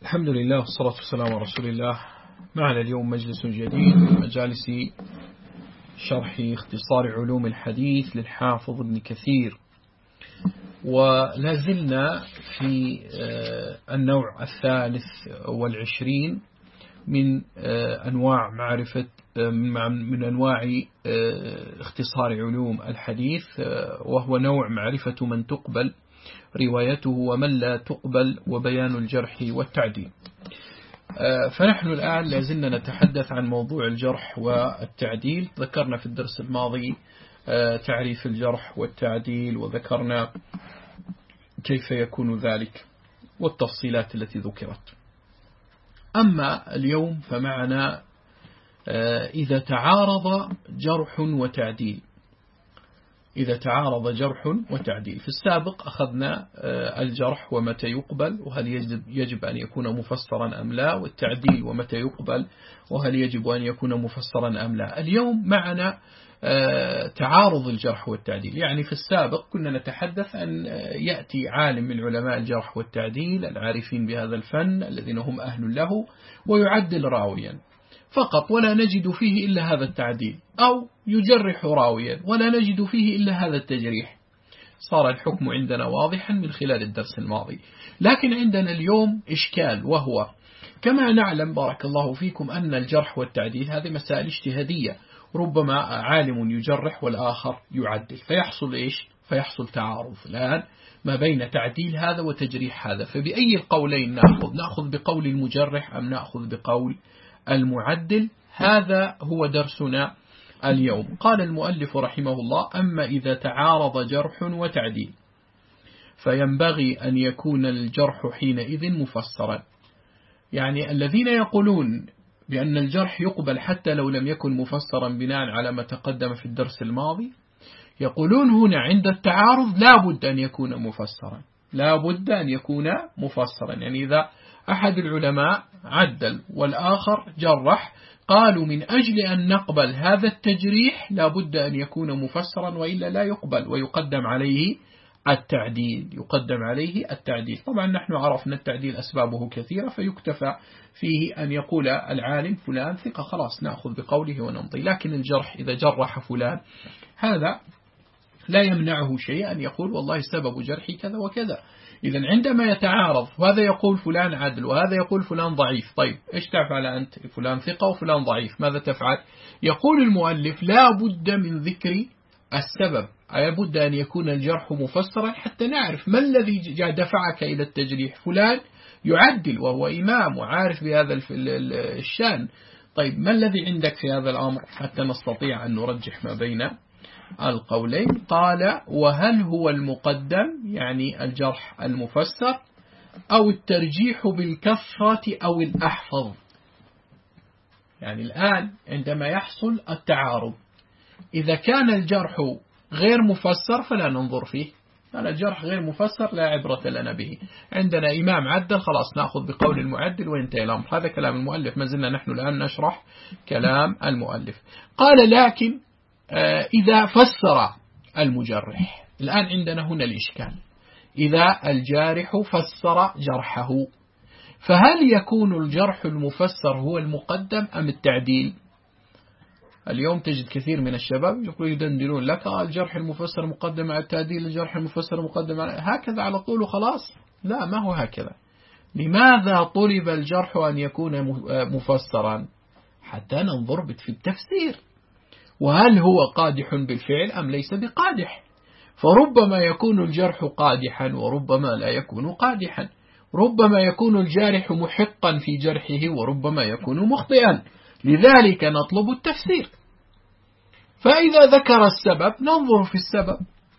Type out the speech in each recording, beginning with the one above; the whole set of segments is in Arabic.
الحمد لله والصلاة والسلام على رسول الله. معنا اليوم مجلس جديد من مجالس شرح اختصار علوم الحديث للحافظ ابن كثير، ولازلنا في النوع 23 من أنواع معرفة من أنواع اختصار علوم الحديث، وهو نوع معرفة من تقبل روايته ومن لا تقبل وبيان الجرح والتعديل. فنحن الآن لازلنا نتحدث عن موضوع الجرح والتعديل. ذكرنا في الدرس الماضي تعريف الجرح والتعديل، وذكرنا كيف يكون ذلك والتفصيلات التي ذكرت. أما اليوم فمعنا إذا تعارض جرح وتعديل. إذا تعارض جرح وتعديل، في السابق أخذنا الجرح ومتى يقبل وهل يجب أن يكون مفسرا أم لا، والتعديل ومتى يقبل وهل يجب أن يكون مفسرا أم لا. اليوم معنا تعارض الجرح والتعديل. يعني في السابق كنا نتحدث أن يأتي عالم من علماء الجرح والتعديل العارفين بهذا الفن الذين هم أهل له ويعدل راويا فقط ولا نجد فيه إلا هذا التعديل، أو يجرح راويا ولا نجد فيه إلا هذا التجريح. صار الحكم عندنا واضحا من خلال الدرس الماضي. لكن عندنا اليوم إشكال، وهو كما نعلم بارك الله فيكم أن الجرح والتعديل هذه مسائل اجتهادية، ربما عالم يجرح والآخر يعدل، فيحصل إيش؟ فيحصل تعارض الآن ما بين تعديل هذا وتجريح هذا. فبأي القولين نأخذ بقول المجرح أم نأخذ بقول المعدل؟ هذا هو درسنا اليوم. قال المؤلف رحمه الله: أما إذا تعارض جرح وتعديل فينبغي أن يكون الجرح حينئذ مفسرا. يعني الذين يقولون بأن الجرح يقبل حتى لو لم يكن مفسرا بناء على ما تقدم في الدرس الماضي، يقولون هنا عند التعارض لا بد أن يكون مفسرا، لا بد أن يكون مفسرا. يعني إذا أحد العلماء عدل والآخر جرح، قالوا من أجل أن نقبل هذا التجريح لا بد أن يكون مفسرا، وإلا لا يقبل ويقدم عليه التعديل. يقدم عليه التعديل. طبعا نحن عرفنا التعديل أسبابه كثيرة، فيكتفى فيه أن يقول العالم فلان ثقة، خلاص نأخذ بقوله ونمضي. لكن الجرح إذا جرح فلان هذا لا يمنعه شيء أن يقول والله سبب جرحي كذا وكذا. إذا عندما يتعارض وهذا يقول فلان عدل وهذا يقول فلان ضعيف، طيب إيش تفعل أنت؟ فلان ثقة وفلان ضعيف، ماذا تفعل؟ يقول المؤلف لا بد من ذكر السبب، أي بد أن يكون الجرح مفسرا حتى نعرف ما الذي دفعك إلى التجريح. فلان يعدل وهو إمام وعارف بهذا الشان، طيب ما الذي عندك في هذا الأمر حتى نستطيع أن نرجح ما بين القولين؟ قال: وهل هو المقدم، يعني الجرح المفسر، أو الترجيح بالكثرة أو الأحفظ؟ يعني الآن عندما يحصل التعارض، إذا كان الجرح غير مفسر فلا ننظر فيه، قال الجرح غير مفسر لا عبرة لنا به. عندنا إمام عدل، خلاص نأخذ بقول المعدل وينتهي الأمر. هذا كلام المؤلف، ما زلنا نحن الآن نشرح كلام المؤلف. قال: لكن إذا فسر المجرح، الآن عندنا هنا الإشكال، إذا الجارح فسر جرحه فهل يكون الجرح المفسر هو المقدم أم التعديل؟ اليوم تجد كثير من الشباب يدندنون لك الجرح المفسر مقدم على التعديل، الجرح المفسر مقدم على هكذا على طول وخلاص. لا، ما هو هكذا. لماذا طلب الجرح أن يكون مفسرا؟ حتى ننظر في التفسير، وهل هو قادح بالفعل أم ليس بقادح؟ فربما يكون الجرح قادحا وربما لا يكون قادحا، ربما يكون الجارح محقا في جرحه وربما يكون مخطئا، لذلك نطلب التفسير. فإذا ذكر السبب ننظر في السبب،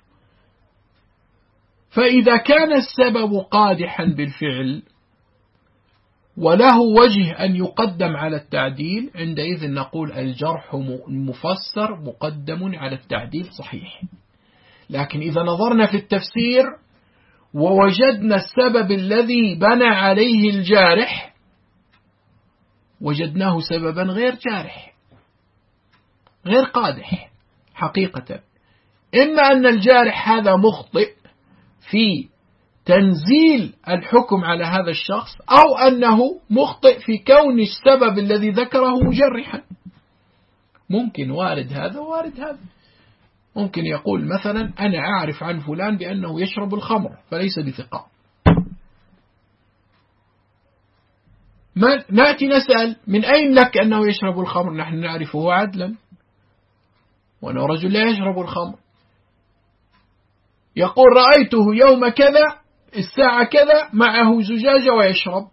فإذا كان السبب قادحا بالفعل وله وجه أن يقدم على التعديل، عندئذ نقول الجرح مفسر مقدم على التعديل، صحيح. لكن إذا نظرنا في التفسير ووجدنا السبب الذي بنى عليه الجارح وجدناه سببا غير جارح غير قادح حقيقة، إما أن الجارح هذا مخطئ في تنزيل الحكم على هذا الشخص أو أنه مخطئ في كون السبب الذي ذكره مجرحا. ممكن وارد هذا وارد هذا. ممكن يقول مثلا أنا أعرف عن فلان بأنه يشرب الخمر فليس بثقة، نأتي نسأل من أين لك أنه يشرب الخمر؟ نحن نعرفه عدلا وأنه رجل لا يشرب الخمر. يقول رأيته يوم كذا الساعة كذا معه زجاجة ويشرب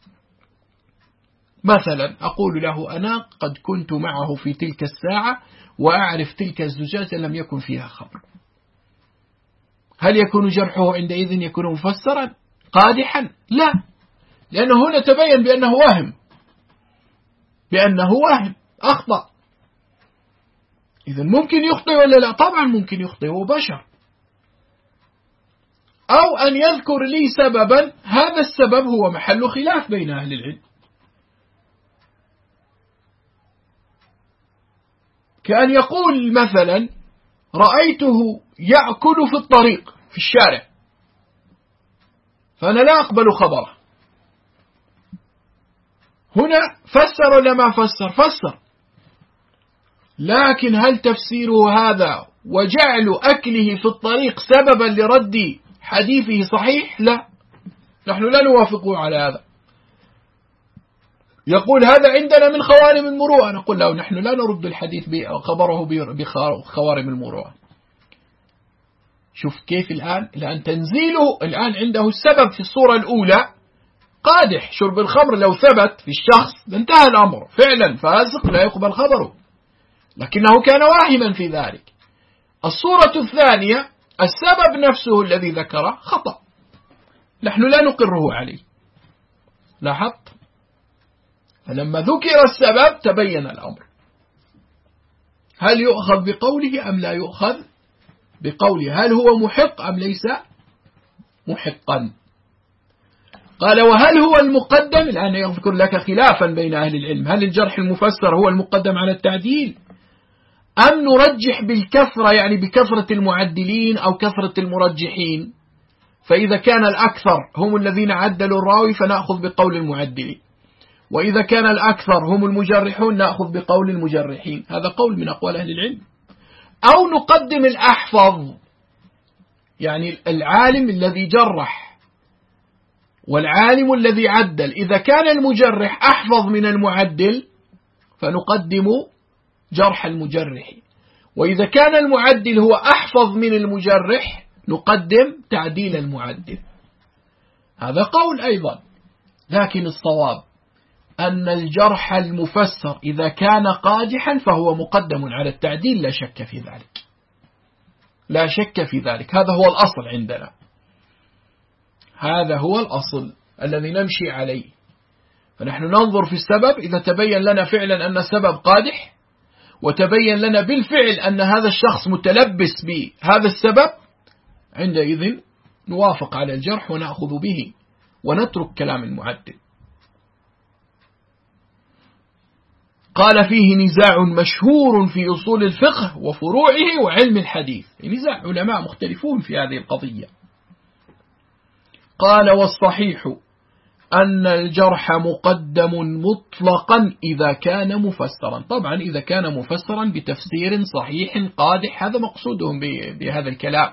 مثلا. أقول له أنا قد كنت معه في تلك الساعة وأعرف تلك الزجاجة لم يكن فيها خمر. هل يكون جرحه عندئذ يكون مفسرا قادحا؟ لا، لأنه هنا تبين بأنه وهم أخطأ. إذن ممكن يخطئ ولا لا؟ طبعا ممكن يخطئ، هو بشر. أو أن يذكر لي سببا هذا السبب هو محل خلاف بين أهل العلم، كأن يقول مثلا رأيته يأكل في الطريق في الشارع فأنا لا أقبل خبره. هنا فسر ولا ما فسر؟ فسر، لكن هل تفسيره هذا وجعل أكله في الطريق سببا لرد حديثه صحيح؟ لا، نحن لا نوافقه على هذا. يقول هذا عندنا من خوارم المروءة، نقول له نحن لا نرد الحديث خبره بخوارم المروءة. شوف كيف الآن تنزيله الآن عنده السبب في الصورة الأولى قادح، شرب الخمر لو ثبت في الشخص انتهى الأمر، فعلا فاسق لا يقبل خبره، لكنه كان واهما في ذلك. الصورة الثانية السبب نفسه الذي ذكره خطأ، نحن لا نقره عليه. لاحظت؟ فلما ذكر السبب تبين الأمر، هل يؤخذ بقوله أم لا يؤخذ بقوله؟ هل هو محق أم ليس محقا؟ قال وهل هو المقدم؟ الآن يذكر لك خلافا بين أهل العلم، هل الجرح المفسر هو المقدم على التعديل أم نرجح بالكثرة، يعني بكثرة المعدلين أو كثرة المرجحين؟ فإذا كان الأكثر هم الذين عدلوا الراوي فنأخذ بقول المعدلين، وإذا كان الأكثر هم المجرحون نأخذ بقول المجرحين. هذا قول من أقوال أهل العلم. أو نقدم الأحفظ، يعني العالم الذي جرح والعالم الذي عدل، إذا كان المجرح أحفظ من المعدل فنقدم جرح المجرح، وإذا كان المعدل هو أحفظ من المجرح نقدم تعديل المعدل. هذا قول أيضا، لكن الصواب أن الجرح المفسر إذا كان قادحا فهو مقدم على التعديل، لا شك في ذلك، لا شك في ذلك. هذا هو الأصل عندنا، هذا هو الأصل الذي نمشي عليه. فنحن ننظر في السبب، إذا تبين لنا فعلا أن السبب قادح وتبين لنا بالفعل أن هذا الشخص متلبس بهذا السبب، عندئذ نوافق على الجرح ونأخذ به ونترك كلام المعدل. قال فيه نزاع مشهور في أصول الفقه وفروعه وعلم الحديث، نزاع علماء مختلفون في هذه القضية. قال والصحيح أن الجرح مقدم مطلقا إذا كان مفسرا. طبعا إذا كان مفسرا بتفسير صحيح قادح، هذا مقصودهم بهذا الكلام،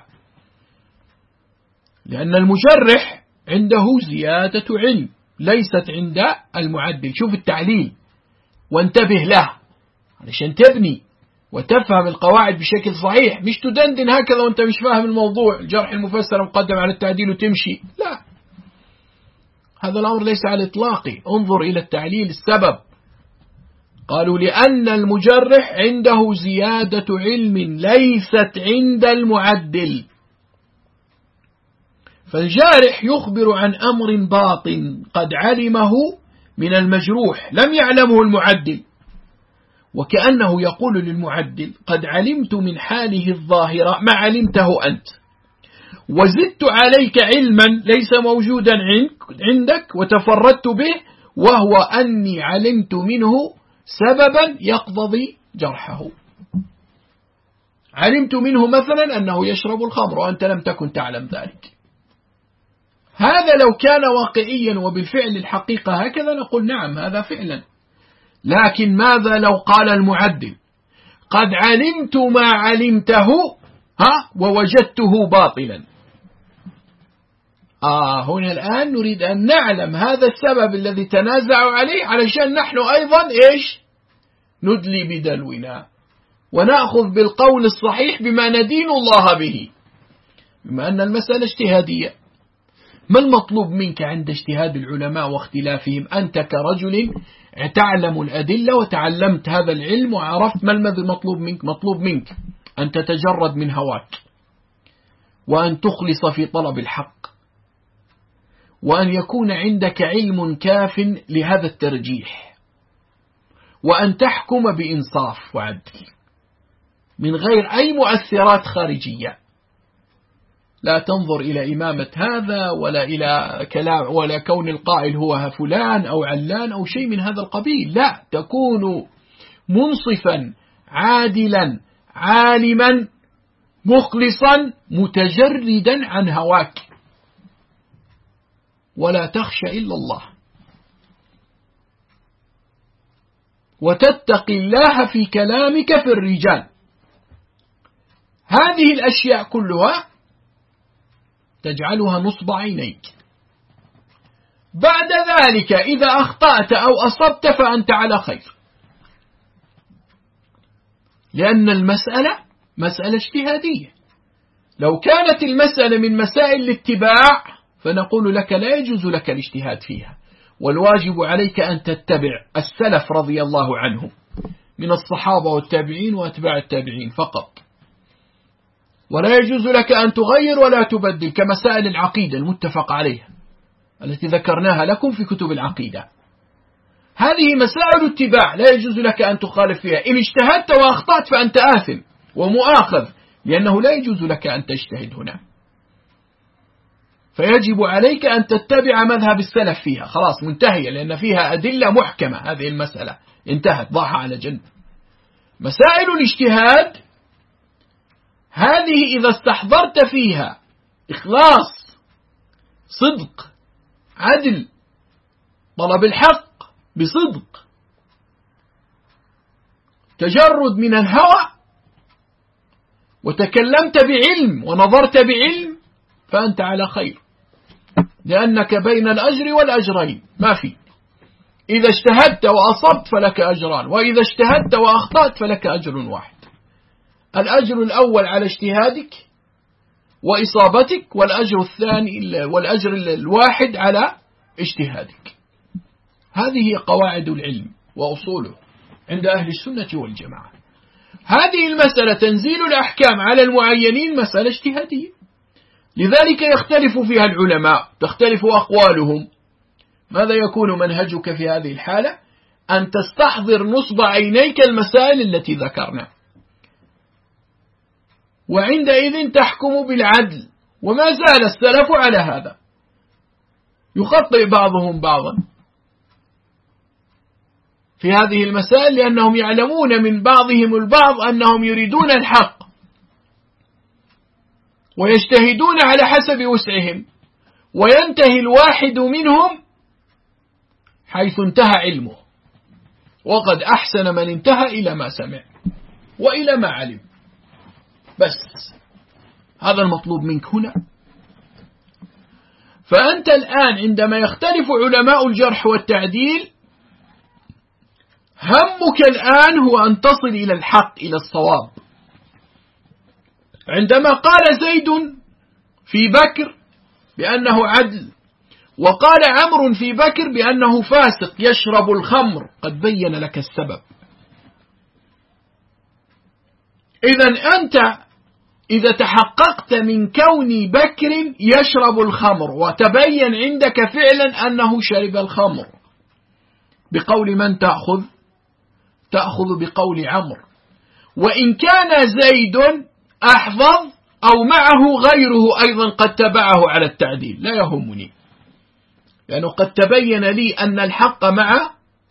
لأن المجرح عنده زيادة علم ليست عند المعدل. شوف التعليل وانتبه له علشان تبني وتفهم القواعد بشكل صحيح، مش تدندن هكذا وانت مش فاهم الموضوع، الجرح المفسر مقدم على التعديل وتمشي، لا، هذا الأمر ليس على إطلاقه. انظر إلى التعليل السبب. قالوا لأن المجرح عنده زيادة علم ليست عند المعدل، فالجارح يخبر عن أمر باطن قد علمه من المجروح لم يعلمه المعدل، وكأنه يقول للمعدل قد علمت من حاله الظاهرة ما علمته أنت، وزدت عليك علما ليس موجودا عندك وتفردت به، وهو أني علمت منه سببا يقتضي جرحه. علمت منه مثلا أنه يشرب الخمر وأنت لم تكن تعلم ذلك، هذا لو كان واقعيا وبالفعل الحقيقة هكذا نقول نعم هذا فعلا. لكن ماذا لو قال المعدل قد علمت ما علمته ووجدته باطلا؟ هنا الآن نريد أن نعلم هذا السبب الذي تنازعوا عليه علشان نحن أيضا ندلي بدلونا ونأخذ بالقول الصحيح بما ندين الله به، بما أن المسألة اجتهادية. ما المطلوب منك عند اجتهاد العلماء واختلافهم؟ أنت كرجل تعلم الأدلة وتعلمت هذا العلم وعرفت ما الذي مطلوب منك. مطلوب منك أن تتجرد من هواك، وأن تخلص في طلب الحق، وأن يكون عندك علم كاف لهذا الترجيح، وأن تحكم بإنصاف وعدل من غير أي مؤثرات خارجية. لا تنظر إلى إمامة هذا ولا إلى كلام ولا كون القائل هو فلان أو علان أو شيء من هذا القبيل. لا، تكون منصفا عادلا عالما مخلصا متجردا عن هواك، ولا تخشى إلا الله، وتتقي الله في كلامك في الرجال. هذه الأشياء كلها تجعلها نصب عينيك. بعد ذلك إذا أخطأت أو أصبت فأنت على خير، لأن المسألة مسألة اجتهادية. لو كانت المسألة من مسائل الاتباع فنقول لك لا يجوز لك الاجتهاد فيها، والواجب عليك أن تتبع السلف رضي الله عنهم من الصحابة والتابعين وأتباع التابعين فقط، ولا يجوز لك أن تغير ولا تبدل كمسائل العقيدة المتفق عليها التي ذكرناها لكم في كتب العقيدة. هذه مسائل اتباع لا يجوز لك أن تخالف فيها. إن اجتهدت وأخطأت فأنت آثم ومؤاخذ، لأنه لا يجوز لك أن تجتهد هنا. فيجب عليك أن تتبع مذهب السلف فيها، خلاص منتهية، لأن فيها أدلة محكمة. هذه المسألة انتهت، ضعها على جنب. مسائل الاجتهاد هذه إذا استحضرت فيها إخلاص، صدق، عدل، طلب الحق بصدق، تجرد من الهوى، وتكلمت بعلم ونظرت بعلم، فأنت على خير، لأنك بين الأجر والأجرين ما في. إذا اجتهدت وأصبت فلك أجران، وإذا اجتهدت وأخطأت فلك أجر واحد. الأجر الأول على اجتهادك وإصابتك، والأجر الثاني والأجر الواحد على اجتهادك. هذه قواعد العلم وأصوله عند أهل السنة والجماعة. هذه المسألة تنزيل الأحكام على المعينين مسألة اجتهادية، لذلك يختلف فيها العلماء، تختلف أقوالهم. ماذا يكون منهجك في هذه الحالة؟ أن تستحضر نصب عينيك المسائل التي ذكرنا، وعندئذ تحكم بالعدل. وما زال السلف على هذا، يخطئ بعضهم بعضا في هذه المسائل، لأنهم يعلمون من بعضهم البعض أنهم يريدون الحق ويجتهدون على حسب وسعهم، وينتهي الواحد منهم حيث انتهى علمه، وقد أحسن من انتهى إلى ما سمع وإلى ما علم. بس هذا المطلوب منك هنا. فأنت الآن عندما يختلف علماء الجرح والتعديل، همك الآن هو أن تصل إلى الحق، إلى الصواب. عندما قال زيد في بكر بأنه عدل، وقال عمرو في بكر بأنه فاسق يشرب الخمر، قد بين لك السبب. إذن أنت إذا تحققت من كون بكر يشرب الخمر وتبين عندك فعلا أنه شرب الخمر، بقول من تأخذ؟ تأخذ بقول عمرو. وإن كان زيد أحفظ أو معه غيره أيضا قد تبعه على التعديل، لا يهمني، لأنه قد تبين لي أن الحق مع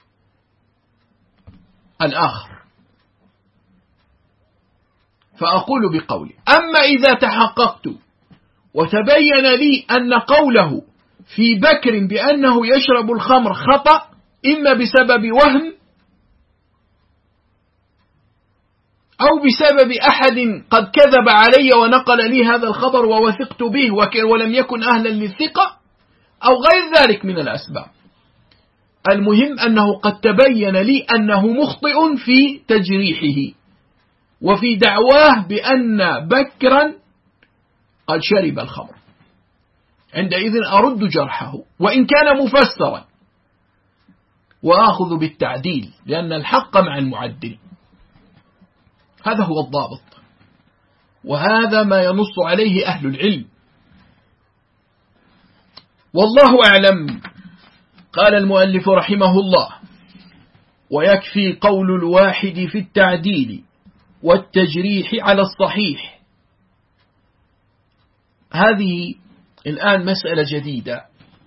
الآخر، فأقول بقولي. أما إذا تحققت وتبين لي أن قوله في بكر بأنه يشرب الخمر خطأ، إما بسبب وهم أو بسبب أحد قد كذب علي ونقل لي هذا الخبر ووثقت به ولم يكن أهلا للثقة، أو غير ذلك من الأسباب. المهم أنه قد تبين لي أنه مخطئ في تجريحه وفي دعواه بأن بكرا قد شرب الخمر، عندئذ أرد جرحه وإن كان مفسرا، وآخذ بالتعديل لأن الحق مع المعدل. هذا هو الضابط، وهذا ما ينص عليه أهل العلم، والله أعلم. قال المؤلف رحمه الله: ويكفي قول الواحد في التعديل والتجريح على الصحيح. هذه الآن مسألة جديدة.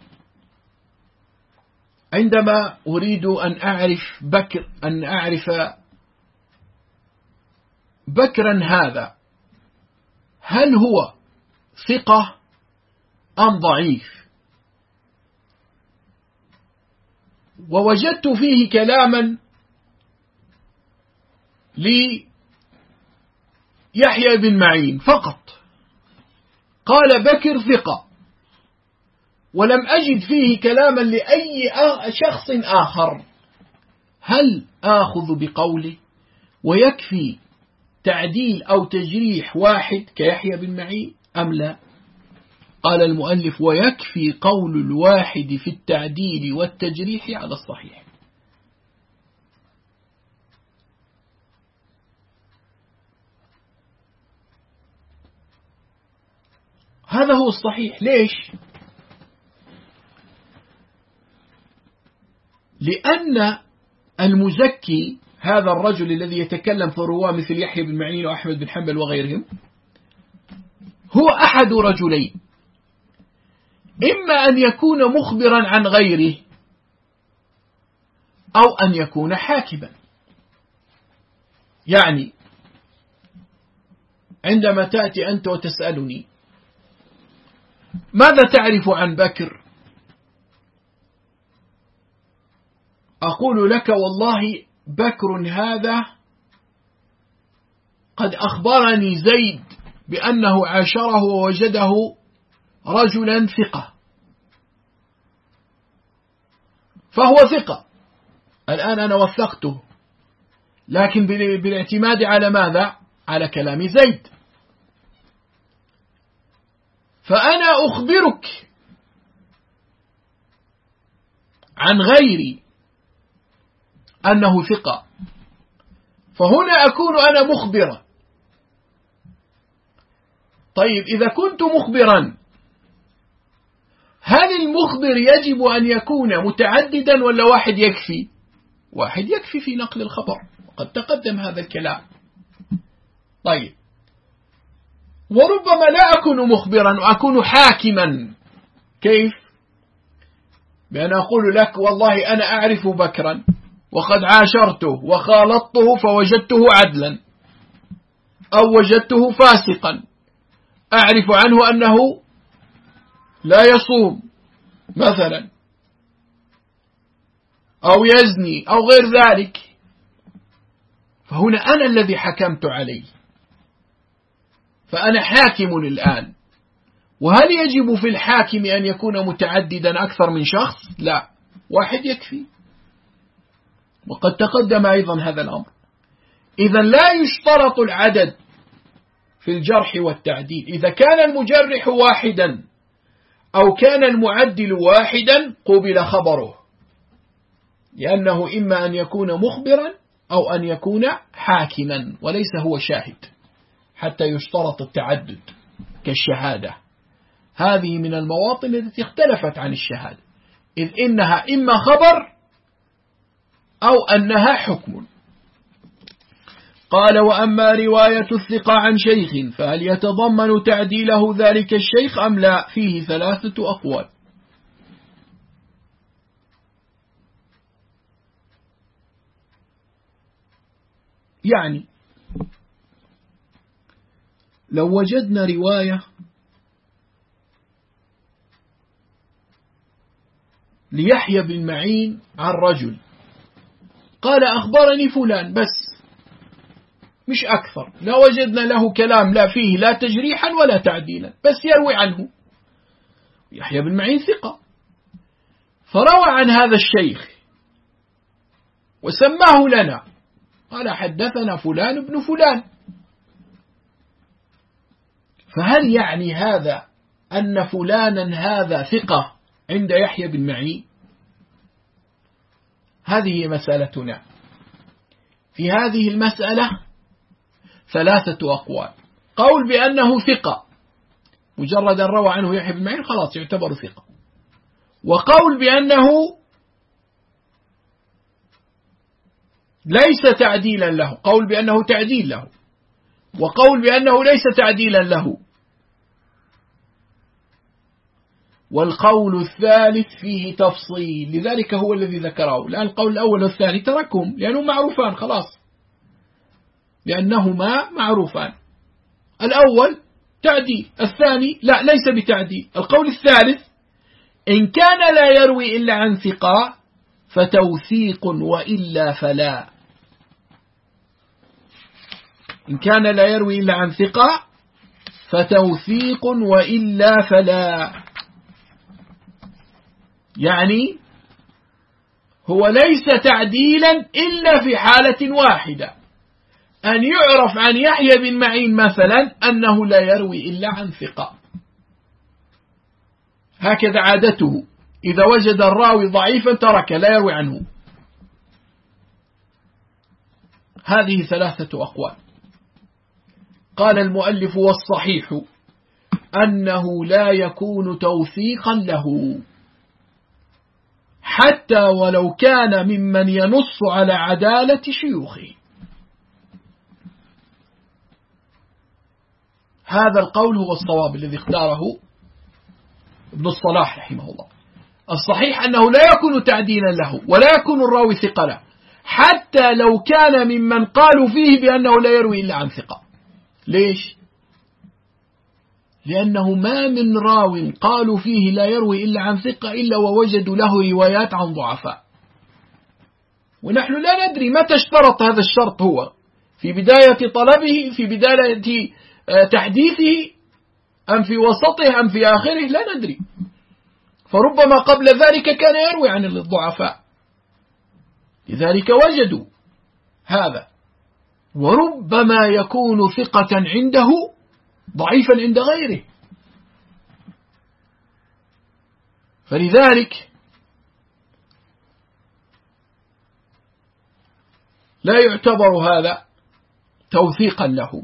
عندما أريد أن أعرف بكرا هذا هل هو ثقة أم ضعيف، ووجدت فيه كلاما ليحيى بن معين فقط، قال بكر ثقة، ولم أجد فيه كلاما لأي شخص آخر. هل آخذ بقوله ويكفي تعديل أو تجريح واحد كيحيى بن معين أم لا؟ قال المؤلف: ويكفي قول الواحد في التعديل والتجريح على الصحيح. هذا هو الصحيح. ليش؟ لأن المزكي هذا الرجل الذي يتكلم في الرواة مثل يحيى بن معين وأحمد بن حنبل وغيرهم هو أحد رجلين: إما أن يكون مخبرا عن غيره أو أن يكون حاكما. يعني عندما تأتي أنت وتسألني ماذا تعرف عن بكر، أقول لك: والله بكر هذا قد أخبرني زيد بأنه عاشره ووجده رجلا ثقة، فهو ثقة. الآن أنا وثقته، لكن بالاعتماد على ماذا؟ على كلام زيد. فأنا أخبرك عن غيري أنه ثقة، فهنا أكون أنا مخبرا. طيب، إذا كنت مخبرا، هل المخبر يجب أن يكون متعددا ولا واحد يكفي؟ واحد يكفي في نقل الخبر، وقد تقدم هذا الكلام. طيب، وربما لا أكون مخبرا وأكون حاكما. كيف؟ بأن أقول لك: والله أنا أعرف بكرا وقد عاشرته وخالطته فوجدته عدلا، أو وجدته فاسقا، أعرف عنه أنه لا يصوم مثلا، أو يزني أو غير ذلك، فهنا أنا الذي حكمت عليه، فأنا حاكم الآن. وهل يجب في الحاكم أن يكون متعددا أكثر من شخص؟ لا، واحد يكفي، وقد تقدم أيضا هذا الأمر. إذا لا يشترط العدد في الجرح والتعديل. إذا كان المجرح واحدا أو كان المعدل واحدا قبل خبره، لأنه إما أن يكون مخبرا أو أن يكون حاكما، وليس هو شاهد حتى يشترط التعدد كالشهادة. هذه من المواطن التي اختلفت عن الشهادة، إذ إنها إما خبر أو أنها حكم. قال: وأما رواية الثقة عن شيخ فهل يتضمن تعديله ذلك الشيخ أم لا؟ فيه 3 أقوال. يعني لو وجدنا رواية ليحيى بن معين عن رجل قال أخبرني فلان بس، مش أكثر، لا وجدنا له كلام لا فيه لا تجريحا ولا تعديلا، بس يروي عنه. يحيى بن معين ثقة، فروى عن هذا الشيخ وسماه لنا، قال حدثنا فلان ابن فلان. فهل يعني هذا أن فلانا هذا ثقة عند يحيى بن معين؟ هذه مسألتنا. في هذه المسألة 3 أقوال. قول بأنه ثقة، مجرد أن روى عنه يحيى بن معين خلاص يعتبر ثقة. وقول بأنه ليس تعديلا له، قول بأنه تعديل له، وقول بأنه ليس تعديلا له. والقول الثالث فيه تفصيل، لذلك هو الذي ذكره. لأن القول الأول والثاني تركهم لأنهم معروفان خلاص، لأنهما معروفان. الأول تعديل، الثاني لا ليس بتعديل. القول الثالث إن كان لا يروي إلا عن ثقة فتوثيق وإلا فلا. إن كان لا يروي إلا عن ثقة فتوثيق وإلا فلا، يعني هو ليس تعديلا إلا في حالة واحدة، أن يعرف عن يحيى بن معين مثلا أنه لا يروي إلا عن ثقة، هكذا عادته، إذا وجد الراوي ضعيفا ترك لا يروي عنه. هذه 3 أقوال. قال المؤلف والصحيح أنه لا يكون توثيقا له حتى ولو كان ممن ينص على عدالة شيوخه. هذا القول هو الصواب الذي اختاره ابن الصلاح رحمه الله. الصحيح أنه لا يكون تعديلا له ولا يكون الراوي ثقة له حتى لو كان ممن قالوا فيه بأنه لا يروي إلا عن ثقة. ليش؟ لأنه ما من راو قالوا فيه لا يروي إلا عن ثقة إلا ووجدوا له روايات عن ضعفاء، ونحن لا ندري متى اشترط هذا الشرط، هو في بداية طلبه، في بداية تحديثه، أم في وسطه، أم في آخره، لا ندري. فربما قبل ذلك كان يروي عن الضعفاء، لذلك وجدوا هذا. وربما يكون ثقة عنده ضعيفا عند غيره. فلذلك لا يعتبر هذا توثيقا له.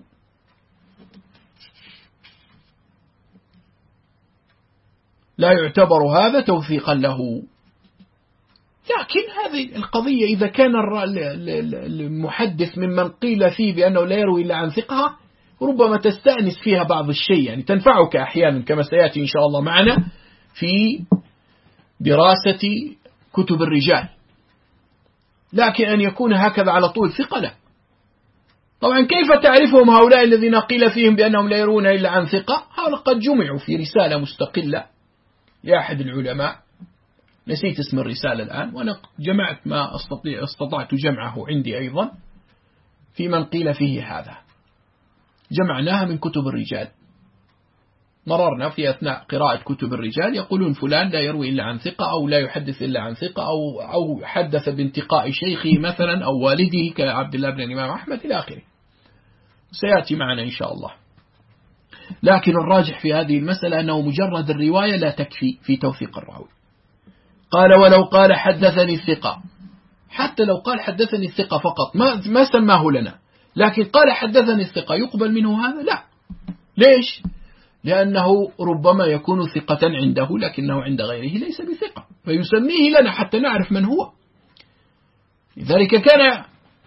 لا يعتبر هذا توثيقا له. لكن هذه القضية إذا كان المحدث ممن قيل فيه بأنه لا يروي إلا عن ثقة، ربما تستأنس فيها بعض الشيء، يعني تنفعك أحيانا كما سيأتي إن شاء الله معنا في دراسة كتب الرجال. لكن أن يكون هكذا على طول ثقة لا. طبعا كيف تعرفهم هؤلاء الذين قيل فيهم بأنهم لا يرون إلا عن ثقة؟ هؤلاء قد جمعوا في رسالة مستقلة لأحد العلماء، نسيت اسم الرسالة الآن، وأنا جمعت ما استطعت جمعه عندي أيضا في من قيل فيه هذا. جمعناها من كتب الرجال، مررنا في أثناء قراءة كتب الرجال يقولون فلان لا يروي إلا عن ثقة، أو لا يحدث إلا عن ثقة، أو حدث بانتقاء شيخه مثلا أو والده كعبد الله بن الإمام أحمد إلى آخره. سيأتي معنا إن شاء الله. لكن الراجح في هذه المسألة أنه مجرد الرواية لا تكفي في توثيق الراوي. قال ولو قال حدثني الثقة، حتى لو قال حدثني الثقة فقط ما سماه لنا، لكن قال حدثني الثقة يقبل منه هذا؟ لا. ليش؟ لأنه ربما يكون ثقة عنده لكنه عند غيره ليس بثقة، فيسميه لنا حتى نعرف من هو. لذلك كان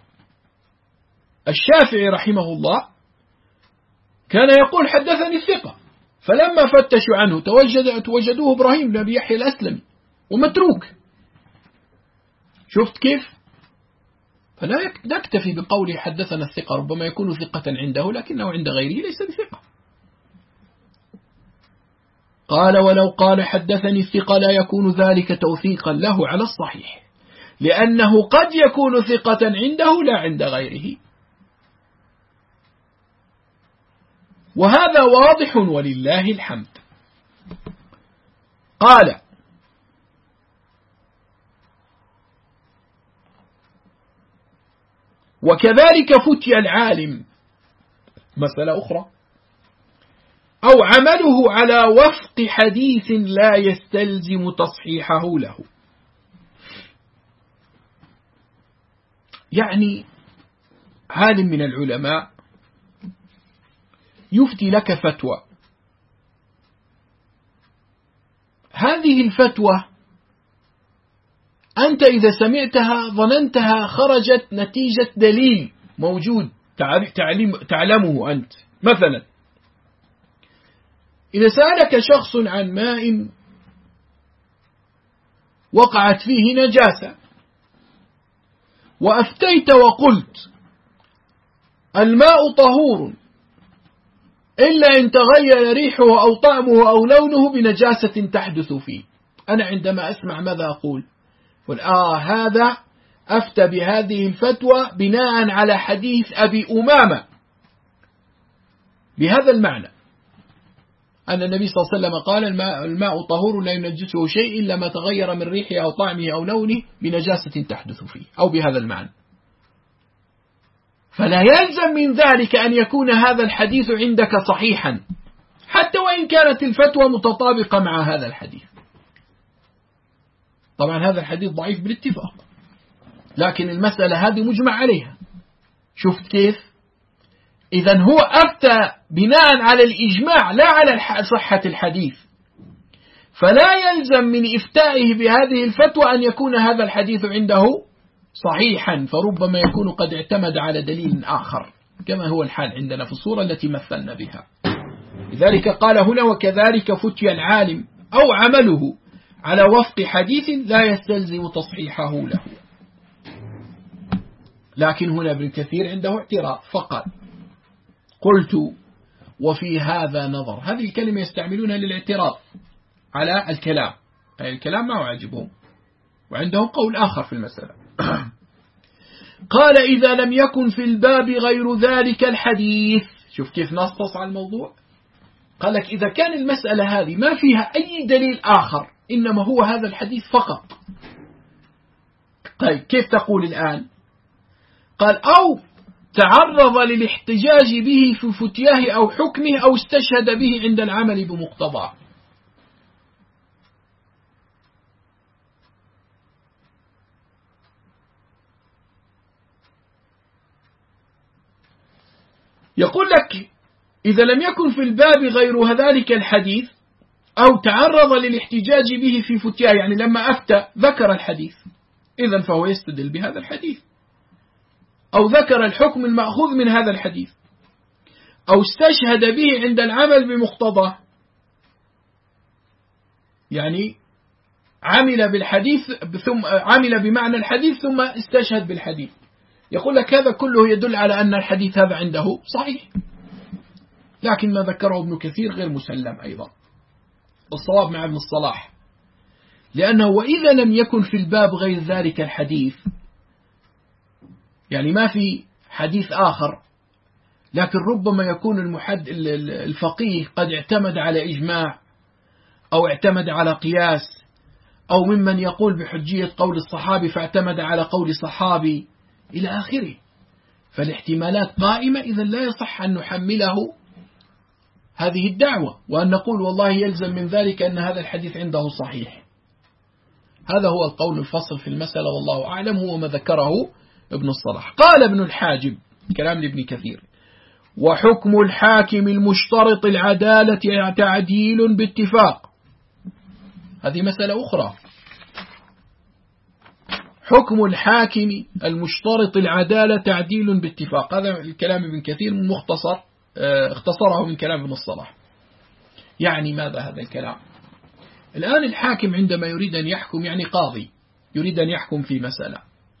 الشافعي رحمه الله كان يقول حدثني الثقة، فلما فتشوا عنه وجدوه إبراهيم بن أبي يحيى الأسلمي ومتروك. شفت كيف؟ فلا نكتفي بقوله حدثنا الثقة، ربما يكون ثقة عنده لكنه عند غيره ليس بثقة. قال ولو قال حدثني الثقة لا يكون ذلك توثيقا له على الصحيح، لأنه قد يكون ثقة عنده لا عند غيره، وهذا واضح ولله الحمد. قال وكذلك فتي العالم، مسألة أخرى، أو عمله على وفق حديث لا يستلزم تصحيحه له. يعني عالم من العلماء يفتي لك فتوى، هذه الفتوى أنت إذا سمعتها ظننتها خرجت نتيجة دليل موجود تعلمه أنت. مثلا إذا سألك شخص عن ماء وقعت فيه نجاسة، وأفتيت وقلت الماء طهور إلا إن تغير ريحه أو طعمه أو لونه بنجاسة تحدث فيه، أنا عندما أسمع ماذا أقول؟ قل هذا أفتى بهذه الفتوى بناء على حديث أبي أمامة بهذا المعنى، أن النبي صلى الله عليه وسلم قال الماء طهور لا ينجسه شيء إلا ما تغير من ريحه أو طعمه أو لونه بنجاسة تحدث فيه، أو بهذا المعنى. فلا يلزم من ذلك أن يكون هذا الحديث عندك صحيحا حتى وإن كانت الفتوى متطابقة مع هذا الحديث. طبعا هذا الحديث ضعيف بالاتفاق، لكن المسألة هذه مجمع عليها. شفت كيف؟ إذن هو أفتى بناء على الإجماع لا على صحة الحديث، فلا يلزم من إفتائه بهذه الفتوى أن يكون هذا الحديث عنده صحيحا، فربما يكون قد اعتمد على دليل آخر كما هو الحال عندنا في الصورة التي مثلنا بها. لذلك قال هنا وكذلك فتي العالم أو عمله على وفق حديث لا يستلزم تصحيحه له. لكن هنا ابن كثير عنده اعتراض فقال قلت وفي هذا نظر. هذه الكلمة يستعملونها للاعتراض على الكلام، أي الكلام ما عجبهم وعندهم قول آخر في المسألة. قال إذا لم يكن في الباب غير ذلك الحديث، شوف كيف نصص على الموضوع، قال لك إذا كان المسألة هذه ما فيها أي دليل آخر إنما هو هذا الحديث فقط، طيب كيف تقول الآن؟ قال أو تعرض للاحتجاج به في فتياه أو حكمه أو استشهد به عند العمل بمقتضاه. يقول لك إذا لم يكن في الباب غير ذلك الحديث أو تعرض للاحتجاج به في فتياه، يعني لما أفتى ذكر الحديث إذن فهو يستدل بهذا الحديث، أو ذكر الحكم المأخوذ من هذا الحديث، أو استشهد به عند العمل بمقتضاه، يعني عمل بالحديث ثم عمل بمعنى الحديث ثم استشهد بالحديث. يقول لك هذا كله يدل على أن الحديث هذا عنده صحيح، لكن ما ذكره ابن كثير غير مسلم أيضا، الصواب مع ابن الصلاح، لأنه وإذا لم يكن في الباب غير ذلك الحديث، يعني ما في حديث آخر، لكن ربما يكون الفقيه قد اعتمد على إجماع أو اعتمد على قياس، أو ممن يقول بحجية قول الصحابي فاعتمد على قول صحابي إلى آخره، فالاحتمالات قائمة. إذا لا يصح أن نحمله هذه الدعوة وأن نقول والله يلزم من ذلك أن هذا الحديث عنده صحيح. هذا هو القول الفصل في المسألة والله أعلم، هو ما ذكره ابن الصلاح. قال ابن الحاجب كلام لابن كثير وحكم الحاكم المشترط العدالة تعديل باتفاق. هذه مسألة أخرى. حكم الحاكم المشترط العدالة تعديل باتفاق، هذا الكلام ابن كثير مختصر، اختصره من كلام ابن الصلاح. يعني ماذا هذا الكلام؟ الآن الحاكم عندما يريد أن يحكم، يعني قاضي يريد أن يحكم في مسألة،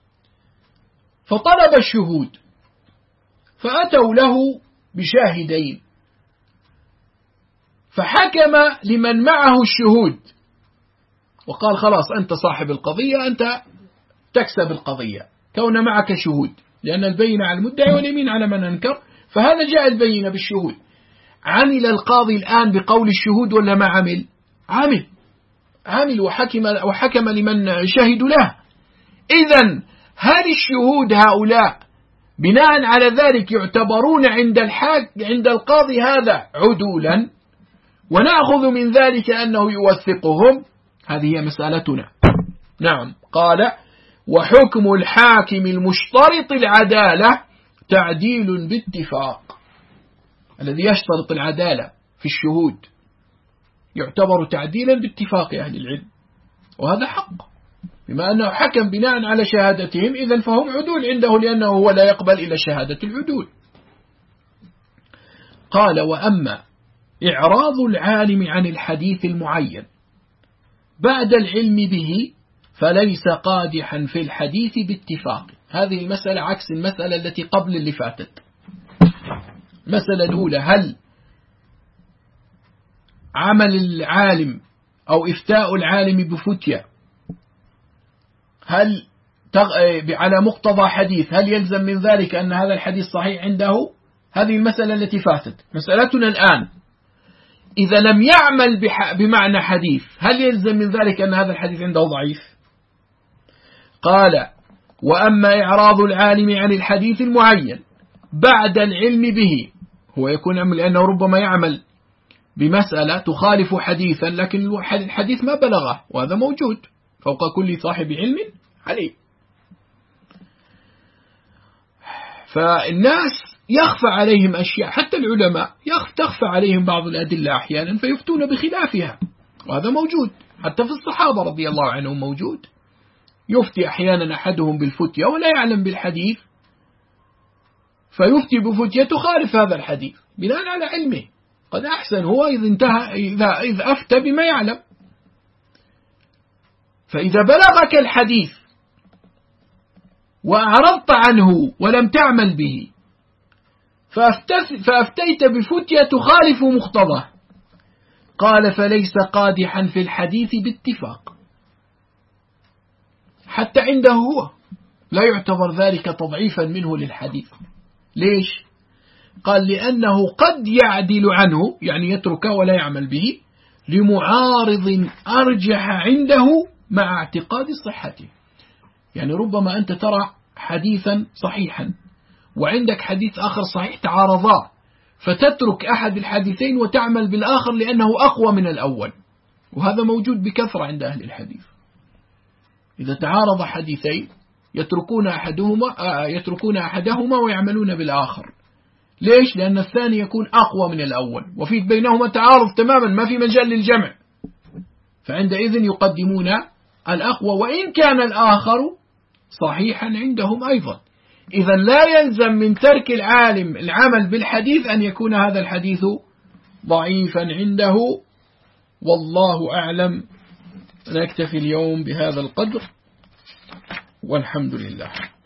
فطلب الشهود فأتوا له بشاهدين، فحكم لمن معه الشهود وقال خلاص أنت صاحب القضية، أنت تكسب القضية كون معك شهود، لأن البينة على المدعي واليمين على من أنكر، فهذا جاء البينة بالشهود. عمل القاضي الآن بقول الشهود ولا ما عمل؟ عمل وحكم لمن شهدوا له. إذن هل الشهود هؤلاء بناء على ذلك يعتبرون عند القاضي هذا عدولا ونأخذ من ذلك أنه يوثقهم؟ هذه هي مسألتنا. نعم. قال وحكم الحاكم المشترط العدالة تعديل باتفاق. الذي يشترط العدالة في الشهود يعتبر تعديلا باتفاق أهل العلم، وهذا حق، بما أنه حكم بناء على شهادتهم إذن فهم عدول عنده، لأنه هو لا يقبل إلى شهادة العدول. قال وأما إعراض العالم عن الحديث المعين بعد العلم به فليس قادحا في الحديث باتفاق. هذه المسألة عكس المسألة التي قبل اللي فاتت. المسألة الأولى هل عمل العالم أو إفتاء العالم بفتية هل على مقتضى حديث هل يلزم من ذلك أن هذا الحديث صحيح عنده؟ هذه المسألة التي فاتت. مسألتنا الآن إذا لم يعمل بمعنى حديث هل يلزم من ذلك أن هذا الحديث عنده ضعيف؟ قال وأما إعراض العالم عن الحديث المعين بعد العلم به، هو يكون لأنه ربما يعمل بمسألة تخالف حديثا لكن الحديث ما بلغه، وهذا موجود فوق كل صاحب علم عليه. فالناس يخفى عليهم أشياء، حتى العلماء تخفى عليهم بعض الأدلة أحيانا فيفتون بخلافها، وهذا موجود حتى في الصحابة رضي الله عنهم موجود. يفتي أحيانا أحدهم بالفتية ولا يعلم بالحديث فيفتي بفتية تخالف هذا الحديث بناء على علمه، قد أحسن هو إذا أفتى بما يعلم. فإذا بلغك الحديث وأعرضت عنه ولم تعمل به فأفتيت بفتية تخالف مقتضاه، قال فليس قادحا في الحديث باتفاق. حتى عنده هو لا يعتبر ذلك تضعيفا منه للحديث. ليش؟ قال لأنه قد يعدل عنه، يعني يترك ولا يعمل به، لمعارض أرجح عنده مع اعتقاد صحته. يعني ربما أنت ترى حديثا صحيحا وعندك حديث آخر صحيح تعارضا، فتترك أحد الحديثين وتعمل بالآخر لأنه أقوى من الأول، وهذا موجود بكثرة عند أهل الحديث. إذا تعارض حديثين يتركون أحدهما ويعملون بالآخر. ليش؟ لأن الثاني يكون أقوى من الأول وفي بينهما تعارض تماما ما في مجال للجمع، فعندئذ يقدمون الأقوى وإن كان الآخر صحيحا عندهم أيضا. إذا لا يلزم من ترك العالم العمل بالحديث أن يكون هذا الحديث ضعيفا عنده، والله أعلم. نكتفي اليوم بهذا القدر والحمد لله.